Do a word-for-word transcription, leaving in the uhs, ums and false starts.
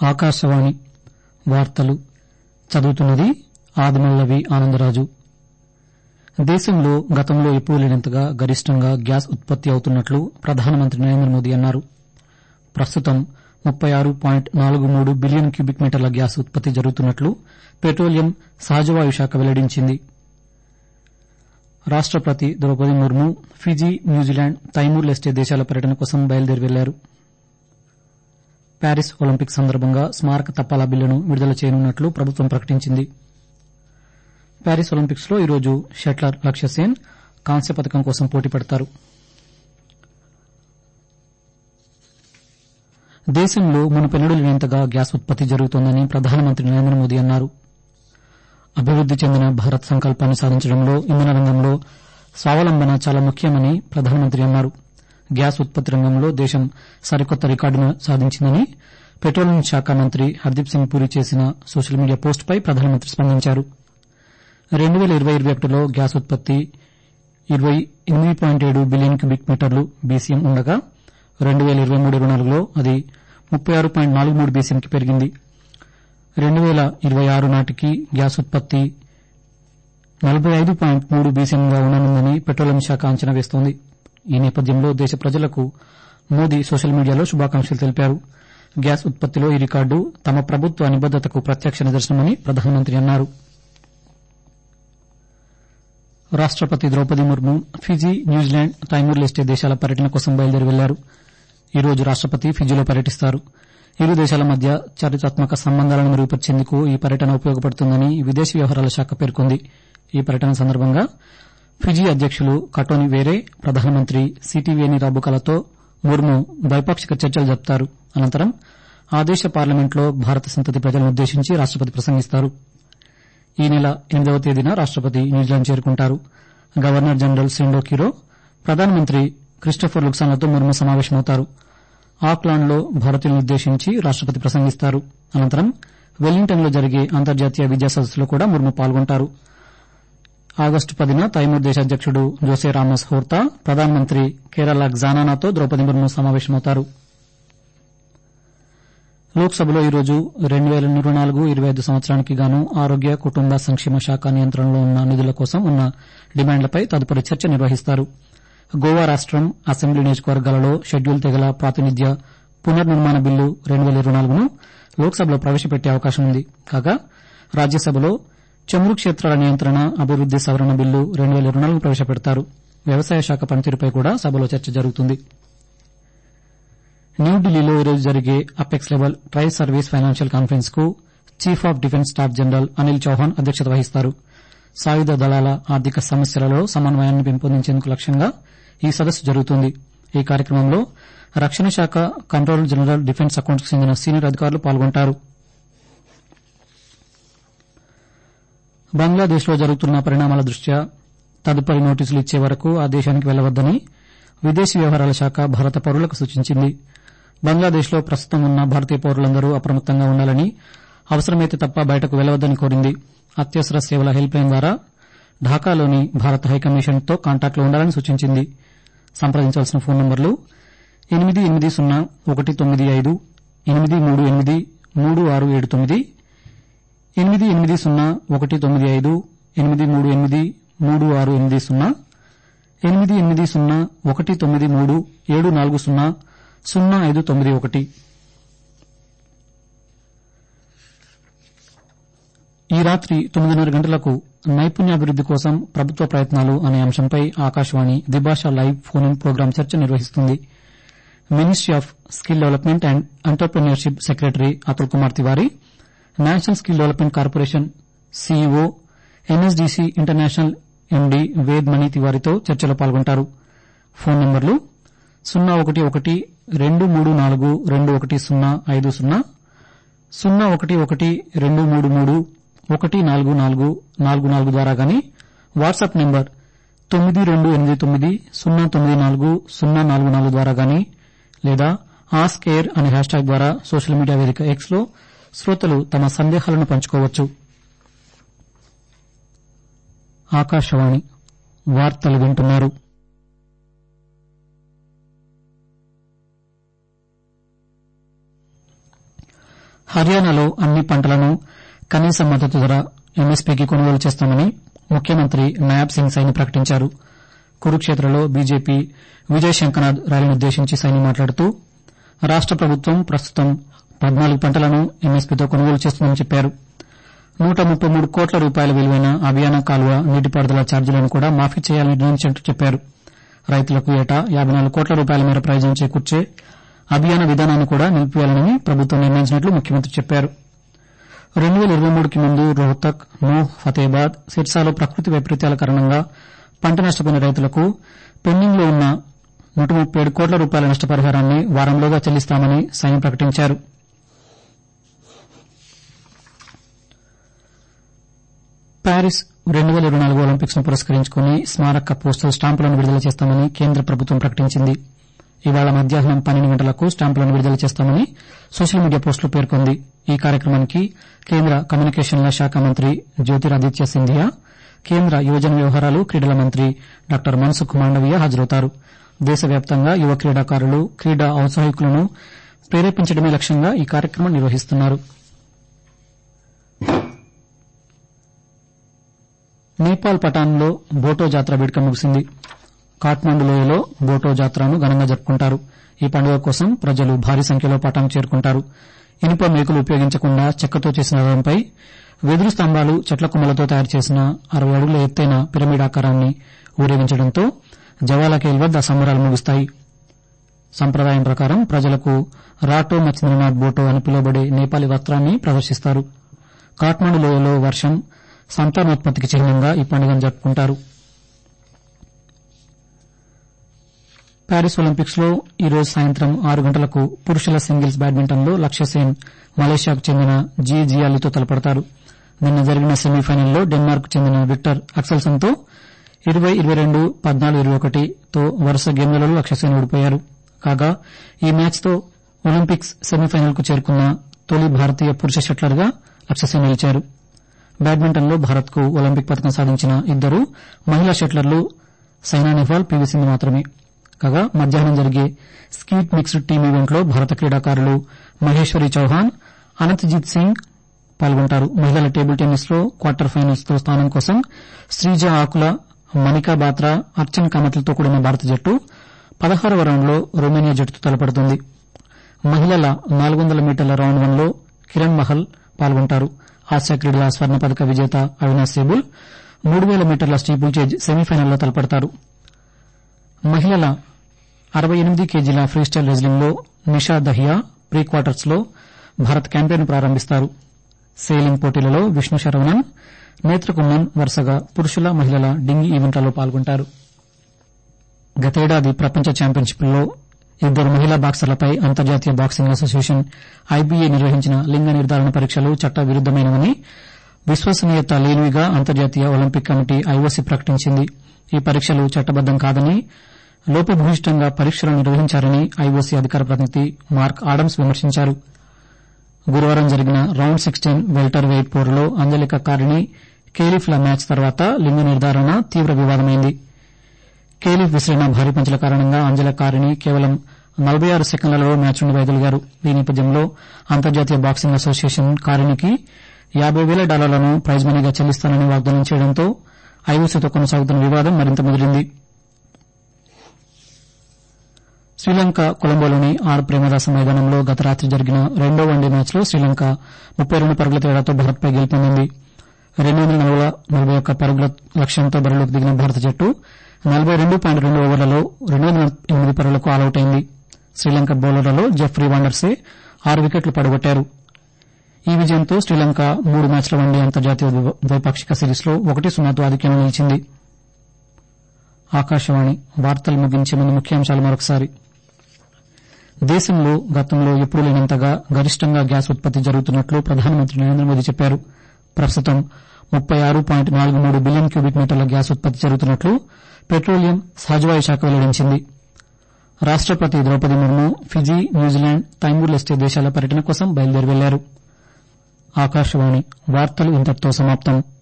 ఆకాశవాణి వార్తలు చదువుతున్నది ఆదిమల్లవి ఆనందరాజు. దేశంలో గతంలో ఎప్పుడూ లేనంతగా గరిష్టంగా గ్యాస్ ఉత్పత్తి అవుతున్నట్లు ప్రధానమంత్రి నరేంద్ర మోదీ అన్నారు. ప్రస్తుతం ముప్పై ఆరు పాయింట్ నాలుగు మూడు బిలియన్ క్యూబిక్ మీటర్ల గ్యాస్ ఉత్పత్తి జరుగుతున్నట్లు పెట్రోలియం, సహజవాయు శాఖ వెల్లడించింది. రాష్టపతి Draupadi Murmu Fiji, New Zealand, Timor Leste దేశాల పర్యటన కోసం బయలుదేరి వెళ్లారు. ప్యారిస్ ఒలింపిక్స్ సందర్భంగా స్మారక తపాలా బిల్లును విడుదల చేయనున్నట్లు ప్రభుత్వం ప్రకటించింది. ప్యారిస్ ఒలింపిక్స్ లో ఈరోజు షట్లర్ లక్ష్య సేన్ కాంస్య పతకం కోసం పోటీ పడతారు. దేశంలో మునుపెన్నడూ లేనంతగా గ్యాస్ ఉత్పత్తి జరుగుతోందని ప్రధానమంత్రి నరేంద్ర మోదీ అన్నారు. అభివృద్ది చెందిన భారత్ సంకల్పాన్ని సాధించడంలో ఇంధన రంగంలో స్వావలంబన చాలా ముఖ్యమని ప్రధానమంత్రి అన్నారు. గ్యాస్ ఉత్పత్తి రంగంలో దేశం సరికొత్త రికార్డును సాధించిందని పెట్రోలియం శాఖ మంత్రి హర్దీప్ సింగ్ పూరి చేసిన సోషల్ మీడియా పోస్టుపై ప్రధానమంత్రి స్పందించారు. రెండు పేల ఇరవై ఇరవై ఒకటిలో గ్యాస్ ఉత్పత్తి ఇరవై ఎనిమిది పాయింట్ ఏడు బిలియన్ క్యూబిక్ మీటర్లు బీసీఎం ఉండగా రెండు పేల ఇరవై మూడు ఇరవై నాలుగులో అది ముప్పై ఆరు పాయింట్ నాలుగు మూడు బీసీఎంకి పెరిగింది. రెండు పేల ఇరవై ఆరు నాటికి గ్యాస్ ఉత్పత్తి నలభై ఐదు పాయింట్ మూడు బీసీఎంగా ఉండనుందని పెట్రోలియం శాఖ అంచనా వేస్తోంది. ఈ నేపథ్యంలో దేశ ప్రజలకు మోదీ సోషల్ మీడియాలో శుభాకాంక్షలు తెలిపారు. గ్యాస్ ఉత్పత్తిలో ఈ రికార్డు తమ ప్రభుత్వ నిబద్దతకు ప్రత్యక్ష నిదర్శనమని ప్రధానమంత్రి అన్నారు. రాష్టపతి Draupadi Murmu Fiji, New Zealand, Timor Leste దేశాల పర్యటన కోసం బయలుదేరి వెళ్లారు. ఈ రోజు రాష్టపతి ఫిజీలో పర్యటిస్తారు. ఇరు దేశాల మధ్య చారిత్రాత్మక సంబంధాలను మెరుగుపరిచేందుకు ఈ పర్యటన ఉపయోగపడుతుందని విదేశీ వ్యవహారాల శాఖ పేర్కొంది. ఈ పర్యటన సందర్భంగా ఫిజీ అధ్యకులు కటోని వేరే, ప్రధానమంత్రి సిటివేని రాబుకాలతో ముర్ము ద్వైపాక్షిక చర్చలు జరుపుతారు. అనంతరం ఆ దేశ పార్లమెంట్లో భారత సంతతి ప్రజలనుద్దేశించి రాష్టపతి ప్రసంగిస్తారు. ఈ నెల ఎనిమిదవ తేదీన రాష్టపతి న్యూజిలాండ్ చేరుకుంటారు. గవర్నర్ జనరల్ సెండో కిరో, ప్రధానమంత్రి క్రిస్టోఫర్ లుక్సాన్లతో ముర్ము సమావేశమవుతారు. ఆక్లాండ్లో భారతీయులనుద్దేశించి రాష్టపతి ప్రసంగిస్తారు. అనంతరం వెల్లింగ్టన్లో జరిగే అంతర్జాతీయ విద్యా సదస్సులో కూడా ముర్ము పాల్గొంటారు. ఆగస్టు పదిన తైమూర్ దేశ అధ్యకుడు జోసే రామస్ హోర్తా, ప్రధానమంత్రి కేరళ గ్జానానాతో ద్రౌపది ముర్ము సమావేశమవుతారు. లోక్సభలో ఈరోజు రెండు పేల ఇరవై నాలుగు ఇరవై ఐదు సంవత్సరానికి గాను ఆరోగ్య, కుటుంబ సంక్షేమ శాఖ నియంత్రణలో ఉన్న నిధుల కోసం ఉన్న డిమాండ్లపై తదుపరి చర్చ నిర్వహిస్తారు. గోవా రాష్టం అసెంబ్లీ నియోజకవర్గాలలో షెడ్యూల్ తెగల ప్రాతినిధ్య పునర్నిర్మాణ బిల్లు రెండు పేల ఇరవై నాలుగును లోక్సభలో ప్రవేశపెట్టే అవకాశం ఉంది. కాగా రాజ్యసభలో చమురు క్షేత్రాల నియంత్రణ, అభివృద్ది సవరణ బిల్లు రెండు పేల ఇరవై నాలుగును ప్రవేశపెడతారు. వ్యవసాయ శాఖ పనితీరుపై కూడా సభలో చర్చ జరుగుతుంది. న్యూఢిల్లీలో ఈరోజు జరిగే apex level tri service financial conference కు chief of defence staff general Anil Chauhan అధ్యక్షత వహిస్తారు. సాయుధ దళాల ఆర్థిక సమస్యలలో సమన్వయాన్ని పెంపొందించేందుకు లక్ష్యంగా ఈ సదస్సు జరుగుతుంది. ఈ కార్యక్రమంలో రక్షణ శాఖ కంట్రోలర్ జనరల్, డిఫెన్స్ అకౌంట్స్ కు చెందిన సీనియర్ అధికారులు పాల్గొంటారు. బంగ్లాదేశ్లో జరుగుతున్న పరిణామాల దృష్ట్యా తదుపరి నోటీసులు ఇచ్చే వరకు ఆ దేశానికి వెళ్లవద్దని విదేశీ వ్యవహారాల శాఖ భారత పౌరులకు సూచించింది. బంగ్లాదేశ్లో ప్రస్తుతం ఉన్న భారతీయ పౌరులందరూ అప్రమత్తంగా ఉండాలని, అవసరమైతే తప్ప బయటకు వెళ్లవద్దని కోరింది. అత్యవసర సేవల హెల్ప్ లైన్ ద్వారా ఢాకాలోని భారత హైకమిషన్తో కాంటాక్ట్లో ఉండాలని సూచించింది. సంప్రదించాల్సిన ఫోన్ నంబర్లు ఎనిమిది ఎనిమిది సున్నా ఒకటి తొమ్మిది ఐదు ఎనిమిది మూడు ఎనిమిది మూడు ఆరు ఏడు తొమ్మిది, ఎనిమిది ఎనిమిది సున్నా ఒకటి తొమ్మిది ఐదు ఎనిమిది మూడు ఎనిమిది మూడు ఆరు ఎనిమిది సున్నా, ఎనిమిది ఎనిమిది సున్నా ఒకటి తొమ్మిది మూడు ఏడు నాలుగు సున్నా సున్నా ఐదు తొమ్మిది ఒకటి. ఈ రాత్రి తొమ్మిదిన్నర గంటలకు నైపుణ్యాభివృద్ది కోసం ప్రభుత్వ ప్రయత్నాలు అనే అంశంపై ఆకాశవాణి ద్విభాషా లైవ్ ఫోన్ ఇన్ ప్రోగ్రాం చర్చ నిర్వహిస్తుంది. Ministry of skill development and entrepreneurship secretary Atul Kumar Tiwari, national skill development corporation CEO, NSDC international MD Ved Mani తివారీతో చర్చలో పాల్గొంటారు. ఫోన్ నంబర్లు సున్నా ఒకటి ఒకటి రెండు మూడు నాలుగు రెండు ఒకటి సున్నా ఐదు సున్నా, సున్నా ఒకటి ఒకటి రెండు మూడు మూడు ఒకటి నాలుగు నాలుగు నాలుగు నాలుగు ద్వారా గాని, వాట్సాప్ నంబర్ తొమ్మిది రెండు ఎనిమిది తొమ్మిది సున్నా తొమ్మిది నాలుగు సున్నా నాలుగు నాలుగు ద్వారా గాని, లేదా ఆస్క్ ఎయిర్ అనే హ్యాష్ ట్యాగ్ ద్వారా సోషల్ మీడియా వేదిక ఎక్స్ లో శ్రోతలు తమ సందేహాలను పంచుకోవచ్చు. ఆకాశవాణి వార్తలు వింటున్నారు. హర్యానాలో అన్ని పంటలను కనీస మద్దతు ధర ఎంఎస్పీకి కొనుగోలు చేస్తామని ముఖ్యమంత్రి నాయబ్ సింగ్ సైని ప్రకటించారు. కురుక్షేత్రలో బీజేపీ విజయ్ శంకనాథ్ ర్యాలీనుద్దేశించి సైని మాట్లాడుతూ రాష్ట ప్రభుత్వం ప్రస్తుతం పద్నాలుగు పంటలను ఎంఎస్పీతో కొనుగోలు చేస్తుందని చెప్పారు. నూట ముప్పై మూడు కోట్ల రూపాయల విలువైన అభియాన కాలువ నీటిపారుదల ఛార్జీలను కూడా మాఫీ చేయాలని నిర్ణయించినట్టు చెప్పారు. రైతులకు ఏటా యాబై నాలుగు కోట్ల రూపాయల మేర ప్రయోజనం చేకూర్చే అభియాన విధానాన్ని కూడా నిలిపివేయాలని ప్రభుత్వం నిర్ణయించినట్లు ముఖ్యమంత్రి చెప్పారు. రెండు వేల ఇరవై మూడుకి ముందు రోహ్తక్, నూహ్, ఫతేబాద్, సిర్సాలో ప్రకృతి వైపరీత్యాల కారణంగా పంట నష్టపోయిన రైతులకు పెండింగ్లో ఉన్న నూట ముప్పై ఏడు కోట్ల రూపాయల నష్టపరిహారాన్ని వారంలోగా చెల్లిస్తామని సైని ప్రకటించారు. ప్యారిస్ రెండు వేల ఇరవై నాలుగు ఒలింపిక్స్ ను పురస్కరించుకుని స్మారక పోస్టల్ స్టాంపులను విడుదల చేస్తామని కేంద్ర ప్రభుత్వం ప్రకటించింది. ఇవాళ మధ్యాహ్నం పన్నెండు గంటలకు స్టాంపులను విడుదల చేస్తామని సోషల్ మీడియా పోస్టులో పేర్కొంది. ఈ కార్యక్రమానికి కేంద్ర కమ్యూనికేషన్ల శాఖ మంత్రి జ్యోతిరాదిత్య సింధియా, కేంద్ర యువజన వ్యవహారాలు క్రీడల మంత్రి డాక్టర్ మన్సుఖ్ మాండవీయ హాజరవుతారు. దేశవ్యాప్తంగా యువ క్రీడాకారులు, క్రీడా ఔత్సాహికులను ప్రేరేపించడమే లక్ష్యంగా ఈ కార్యక్రమం నిర్వహిస్తున్నారు. నేపాల్ పటాన్లో బోటో జాతర వేడుక ముగిసింది. కాఠ్మండు లోయలో బోటో జాతరను ఘనంగా జరుపుకుంటారు. ఈ పండుగ కోసం ప్రజలు భారీ సంఖ్యలో పటాన్ చేరుకుంటారు. ఇనుప మేకులు ఉపయోగించకుండా చెక్కతో చేసిన రథంపై వెదురు స్తంభాలు, చెట్ల కొమ్మలతో తయారు చేసిన అరవై అడుగుల ఎత్తైన పిరమిడ్ ఆకారాన్ని ఊరేగించడంతో జవాలకేల్ వద్ద సంబరాలు ముగుస్తాయి. సంప్రదాయం ప్రకారం ప్రజలకు రాటో మచ్ంద్రనాథ్ బోటో అని పిలువబడే నేపాలీ వస్త్రాన్ని ప్రదర్శిస్తారు. కాఠ్మండు లోయలో వర్షం, సంతానోత్పత్తికి చిహ్నంగా ఈ పండుగను జరుపుకుంటారు. ప్యారిస్ ఒలింపిక్స్ లో ఈ రోజు సాయంత్రం ఆరు గంటలకు పురుషుల సింగిల్స్ బ్యాడ్మింటన్లో లక్ష్యసేన్ మలేషియాకు చెందిన జీ జియాలీతో తలపడతారు. నిన్న జరిగిన సెమీఫైనల్లో డెన్మార్క్ చెందిన విక్టర్ అక్సెల్సన్తో ఇరవై ఇరవై రెండు పద్నాలుగు ఇరవై ఒకటితో వరుస గేమ్లలో లక్ష్యసేన్ ఓడిపోయారు. కాగా ఈ మ్యాచ్తో ఒలింపిక్స్ సెమీఫైనల్కు చేరుకున్న తొలి భారతీయ పురుష షట్లర్గా లక్ష్యసేన్ నిలిచారు. బ్యాడ్మింటన్లో భారత్కు ఒలింపిక్ పతకం సాధించిన ఇద్దరు మహిళా షట్లర్లు సైనా నెహ్వాల్, పీవీ సింధు మాత్రమే. కాగా మధ్యాహ్నం జరిగే స్కీట్ మిక్స్డ్ టీమ్ ఈవెంట్లో భారత క్రీడాకారులు మహేశ్వరి చౌహాన్, అనంతజీత్ సింగ్ పాల్గొంటారు. మహిళల టేబుల్ టెన్నిస్ లో క్వార్టర్ ఫైనల్స్ తో స్థానం కోసం శ్రీజ ఆకుల, మనికా బాత్రా, అర్చన్ కామత్లతో కూడిన భారత జట్టు పదహారవ రౌండ్లో రొమేనియా జట్టుతో తలపడుతుంది. మహిళల నాలుగు వందల మీటర్ల రౌండ్ వన్ లో కిరణ్ మహల్ పాల్గొంటారు. ఆసియా క్రీడల స్వర్ణ పతక విజేత అవినాశ్ సేబుల్ మూడు వేల మీటర్ల స్టీపుల్ చేజ్ సెమీఫైనల్లో తలపడతారు. మహిళల అరవై ఎనిమిది కేజీల ఫ్రీస్టైల్ రెజ్లింగ్ లో నిషా దహియా ప్రీ క్వార్టర్స్ లో భారత్ క్యాంపెయిన్ ప్రారంభిస్తారు. సెయిలింగ్ పోటీలలో విష్ణు శరవణన్, నేత్రకుమ్మన్ వరుసగా పురుషుల, మహిళల డింగి ఈవెంట్లలో పాల్గొంటారు. గతేడాది ప్రపంచ ఛాంపియన్షిప్లో ఇద్దరు మహిళా బాక్సర్లపై అంతర్జాతీయ బాక్సింగ్ అసోసియేషన్ ఐబీఏ నిర్వహించిన లింగ నిర్ధారణ పరీక్షలు చట్ట విరుద్దమైనవని, విశ్వసనీయత లేనివిగా అంతర్జాతీయ ఒలింపిక్ కమిటీ ఐఓసీ ప్రకటించింది. ఈ పరీక్షలు చట్టబద్దం కాదని, లోపభూయిష్టంగా పరీక్షలు నిర్వహించారని ఐఓసీ అధికార ప్రతినిధి మార్క్ ఆడమ్స్ విమర్శించారు. గురువారం జరిగిన రౌండ్ సిక్స్టీన్ వెల్టర్ వెయిట్ పోరులో అంజలిక కారిణి, కేలిఫ్ల మ్యాచ్ తర్వాత లింగ నిర్ధారణ తీవ్ర వివాదమైంది. కేలిఫ్ విసిరిన భారీ పంచుల కారణంగా అంజలిక కారిణి కేవలం నలభై ఆరు సెకండ్లలో మ్యాచ్ నుండి వైదొలిగారు. ఈ నేపథ్యంలో అంతర్జాతీయ బాక్సింగ్ అసోసియేషన్ కారిణికి యాబై వేల డాలర్లను ప్రైజ్ మనీగా చెల్లిస్తానని వాగ్దానం చేయడంతో ఐఓసీతో కొనసాగుతున్న వివాదం మరింత ముదిరింది. శ్రీలంక కొలంబోలోని ఆర్ ప్రేమదాస మైదానంలో గత రాత్రి జరిగిన రెండో వన్డే మ్యాచ్లో శ్రీలంక ముప్పై రెండు పరుగుల తేడాతో భారత్పై గెలుపొందింది. రెండు వందల నలభై ఒక్క పరుగుల లక్ష్యంతో బరిలోకి దిగిన భారత జట్టు నలభై రెండు పాయింట్ రెండు ఓవర్లలో రెండు వందల ఎనిమిది పరుగులకు ఆలౌట్ అయింది. శ్రీలంక బౌలర్లలో జెఫ్రీ వాండర్సే ఆరు వికెట్లు పడగొట్టారు. ఈ విజయంతో శ్రీలంక మూడు మ్యాచ్ల వన్డే అంతర్జాతీయ ద్వైపాక్షిక సిరీస్లో ఒకటి సున్నాతో ఆధిక్యంలో నిలిచింది. ఆకాశవాణి వార్తలు ముగించే ముందు ముఖ్యాంశాలు మరొకసారి. దేశంలో గతంలో ఎప్పుడూ లేనంతగా గరిష్టంగా గ్యాస్ ఉత్పత్తి జరుగుతున్నట్లు ప్రధానమంత్రి నరేంద్ర మోదీ చెప్పారు. ప్రస్తుతం ముప్పై ఆరు పాయింట్ నాలుగు మూడు బిలియన్ క్యూబిక్ మీటర్ల గ్యాస్ ఉత్పత్తి జరుగుతున్నట్లు పెట్రోలియం, సహజవాయు శాఖ వెల్లడించింది. రాష్టపతి Draupadi Murmu Fiji, New Zealand, Timor Leste దేశాల పర్యటన కోసం బయలుదేరి వెళ్లారు. ఆకాశవాణి వార్తలు ఇంతటితో సమాప్తం.